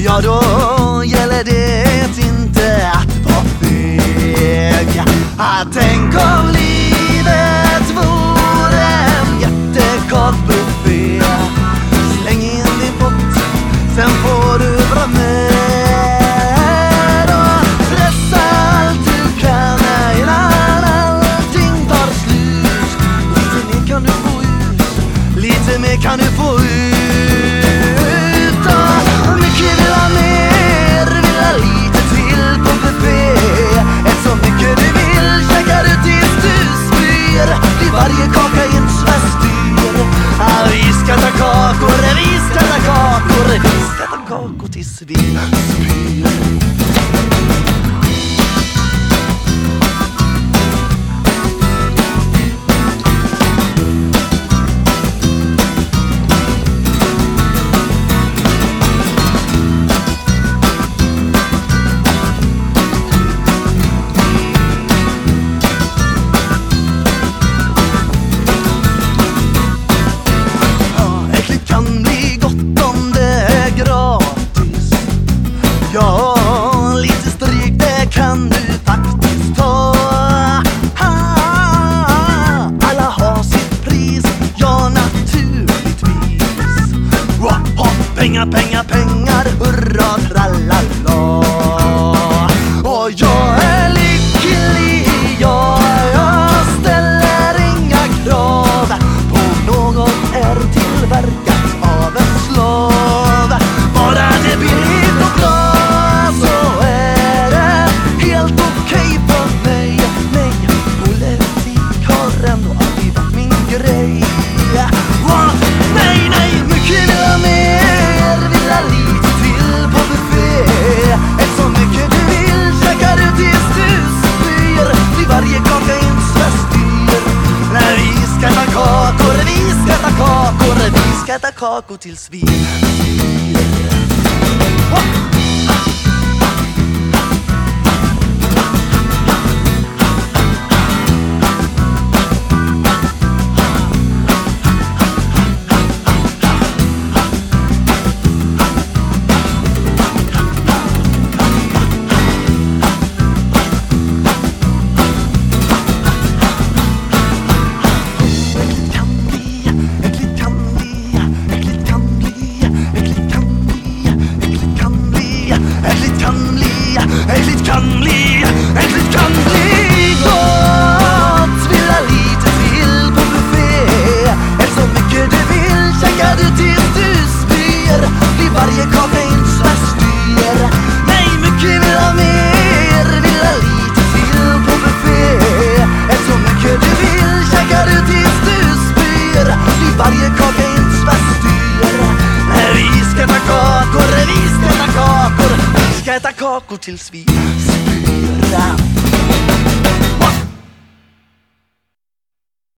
ja då gäller det inte att vara feg. Tänk om livet vore en jättekakbuffé. Släng in din pott, sen får du bra med. Och pressa allt du kan innan allting tar slut. Lite mer kan du få ut, lite mer kan du få ut. Och mycket vill ha mer, vill ha lite till på buffé. Ett så mycket du vill käkar du tills du spyr. Blir varje kaka en svästyr. Vi ska ta kakor, vi ska ta kakor, vi ska ta kakor tills vi spyr. Ja, lite stryk det kan du faktiskt ta. Alla har sitt pris, ja naturligtvis. Pengar, pengar, pengar, hurra, tralala. Och jag är lycklig, ja, jag ställer inga krav på något är tillverkat av en slav. Bara det blir och bra. Vi ska ta kakor tills vi äckligt kan bli gott. Vill ha lite till på buffé. Ett så mycket du vill käkar du tills du spyr. Blir varje kaka en svästyr. Nej, mycket vill ha mer, vill ha lite till på buffé. Ett så mycket du vill käkar du tills du spyr. Blir varje kaka en svästyr. Vi ska ta kakor, vi ska ta kakor, vi ska ta kakor tills vi